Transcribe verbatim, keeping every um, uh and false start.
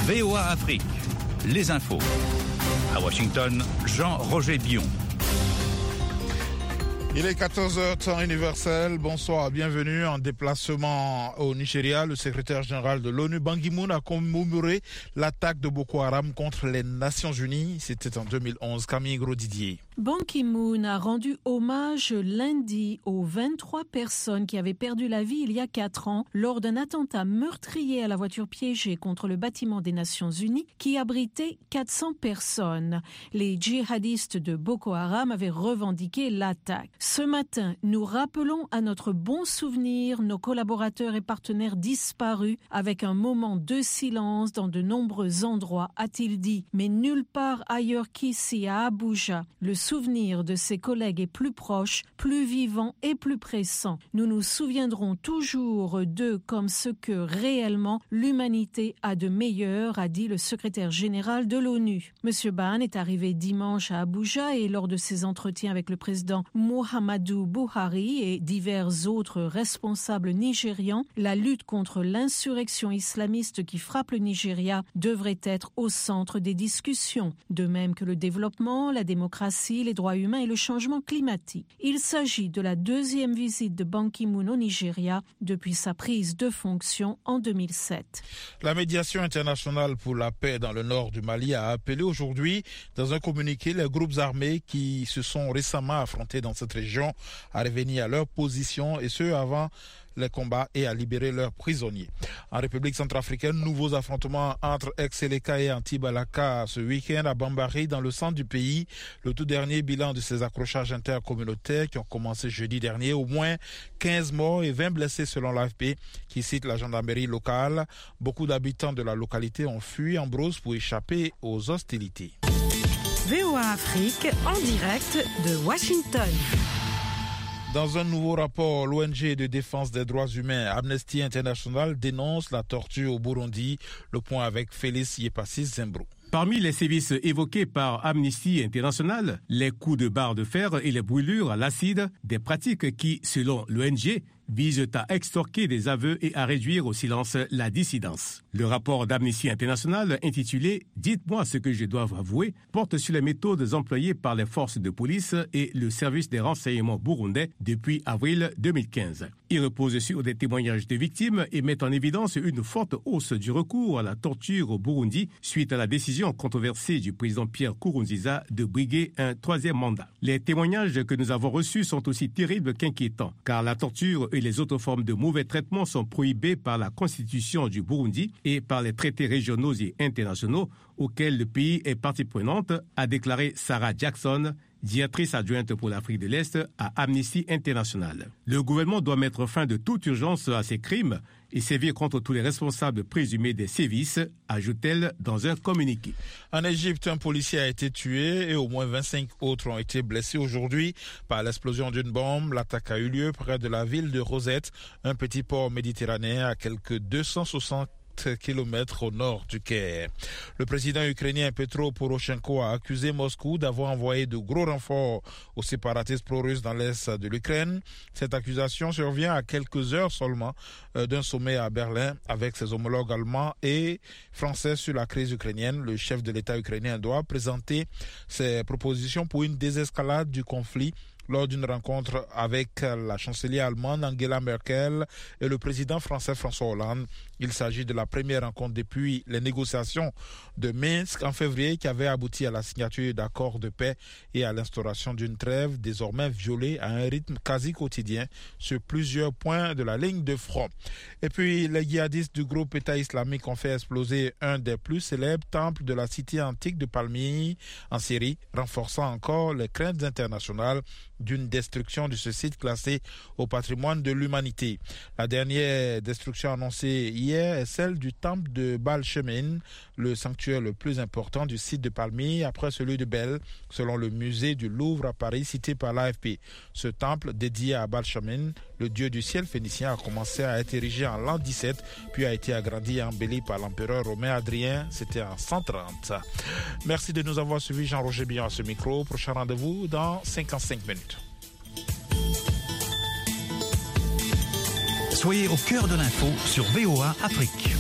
V O A Afrique, les infos. À Washington, Jean-Roger Bion. Il est quatorze heures temps universel. Bonsoir, bienvenue. En déplacement au Nigeria, le secrétaire général de l'ONU, Ban Ki-moon, a commémoré l'attaque de Boko Haram contre les Nations Unies. C'était en deux mille onze. Camille Gros-Didier. Ban Ki-moon a rendu hommage lundi aux vingt-trois personnes qui avaient perdu la vie il y a quatre ans lors d'un attentat meurtrier à la voiture piégée contre le bâtiment des Nations Unies qui abritait quatre cents personnes. Les djihadistes de Boko Haram avaient revendiqué l'attaque. Ce matin, nous rappelons à notre bon souvenir nos collaborateurs et partenaires disparus avec un moment de silence dans de nombreux endroits, a-t-il dit, mais nulle part ailleurs qu'ici à Abuja. Le souvenir de ses collègues est plus proche, plus vivant et plus pressant. Nous nous souviendrons toujours d'eux comme ce que réellement l'humanité a de meilleur, a dit le secrétaire général de l'ONU. Monsieur Ban est arrivé dimanche à Abuja et lors de ses entretiens avec le président Muhammadu Buhari et divers autres responsables nigérians, la lutte contre l'insurrection islamiste qui frappe le Nigeria devrait être au centre des discussions, de même que le développement, la démocratie, les droits humains et le changement climatique. Il s'agit de la deuxième visite de Ban Ki-moon au Nigeria depuis sa prise de fonction en deux mille sept. La médiation internationale pour la paix dans le nord du Mali a appelé aujourd'hui, dans un communiqué, les groupes armés qui se sont récemment affrontés dans cette région à revenir à leur position et ce avant les combats et à libérer leurs prisonniers. En République centrafricaine, nouveaux affrontements entre ex-Seleka et Anti-Balaka ce week-end à Bambari dans le centre du pays. Le tout dernier bilan de ces accrochages intercommunautaires qui ont commencé jeudi dernier. Au moins quinze morts et vingt blessés selon l'A F P qui cite la gendarmerie locale. Beaucoup d'habitants de la localité ont fui en brousse pour échapper aux hostilités. V O A Afrique en direct de Washington. Dans un nouveau rapport, l'O N G de défense des droits humains Amnesty International dénonce la torture au Burundi. Le point avec Félix Yepassis Zembro. Parmi les sévices évoqués par Amnesty International, les coups de barre de fer et les brûlures à l'acide, des pratiques qui, selon l'O N G, visent à extorquer des aveux et à réduire au silence la dissidence. Le rapport d'Amnesty International intitulé « Dites-moi ce que je dois avouer » porte sur les méthodes employées par les forces de police et le service des renseignements burundais depuis avril deux mille quinze. Il repose sur des témoignages de victimes et met en évidence une forte hausse du recours à la torture au Burundi suite à la décision controversée du président Pierre Nkurunziza de briguer un troisième mandat. Les témoignages que nous avons reçus sont aussi terribles qu'inquiétants, car la torture et les autres formes de mauvais traitements sont prohibées par la constitution du Burundi et par les traités régionaux et internationaux auxquels le pays est partie prenante, a déclaré Sarah Jackson, directrice adjointe pour l'Afrique de l'Est à Amnesty International. Le gouvernement doit mettre fin de toute urgence à ces crimes et sévir contre tous les responsables présumés des sévices, ajoute-t-elle dans un communiqué. En Égypte, un policier a été tué et au moins vingt-cinq autres ont été blessés aujourd'hui par l'explosion d'une bombe. L'attaque a eu lieu près de la ville de Rosette, un petit port méditerranéen à quelques deux cent soixante kilomètres au nord du Caire. Le président ukrainien Petro Poroshenko a accusé Moscou d'avoir envoyé de gros renforts aux séparatistes pro-russes dans l'est de l'Ukraine. Cette accusation survient à quelques heures seulement d'un sommet à Berlin avec ses homologues allemands et français sur la crise ukrainienne. Le chef de l'État ukrainien doit présenter ses propositions pour une désescalade du conflit lors d'une rencontre avec la chancelière allemande Angela Merkel et le président français François Hollande. Il s'agit de la première rencontre depuis les négociations de Minsk en février qui avaient abouti à la signature d'accords de paix et à l'instauration d'une trêve désormais violée à un rythme quasi quotidien sur plusieurs points de la ligne de front. Et puis les djihadistes du groupe État islamique ont fait exploser un des plus célèbres temples de la cité antique de Palmyre en Syrie, renforçant encore les craintes internationales d'une destruction de ce site classé au patrimoine de l'humanité. La dernière destruction annoncée hier est celle du temple de Baal Shemin, le sanctuaire le plus important du site de Palmyre après celui de Bel, selon le musée du Louvre à Paris cité par l'A F P. Ce temple dédié à Baal Shemin, le dieu du ciel phénicien, a commencé à être érigé en l'an dix-sept, puis a été agrandi et embelli par l'empereur romain Adrien, c'était en cent trente. Merci de nous avoir suivis, Jean-Roger Bion à ce micro. Prochain rendez-vous dans cinquante-cinq minutes. Soyez au cœur de l'info sur V O A Afrique.